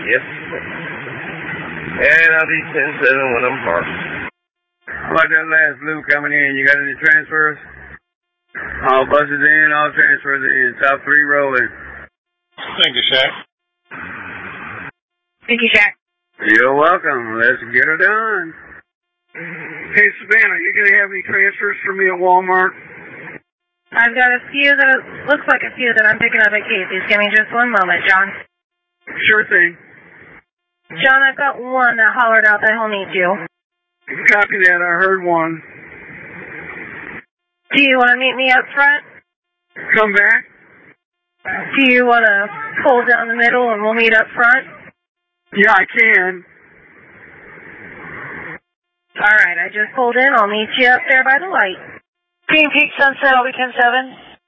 Yes. And I'll be 10-7 when I'm parked. How about that last loop coming in? You got any transfers? All buses in, all transfers in. Top 3 rolling. Thank you, Shaq. Thank you, Shaq. You're welcome. Let's get her done. Hey, Savannah, you going to have any transfers for me at Walmart? I've got a few looks like a few that I'm picking up at Casey's. Give me just one moment, John. Sure thing. John, I've got one that hollered out that he'll need you. Copy that. I heard one. Do you want to meet me up front? Come back. Do you want to pull down the middle and we'll meet up front? Yeah, I can. All right, I just pulled in. I'll meet you up there by the light. Green Peak Sunset, I'll be 10-7.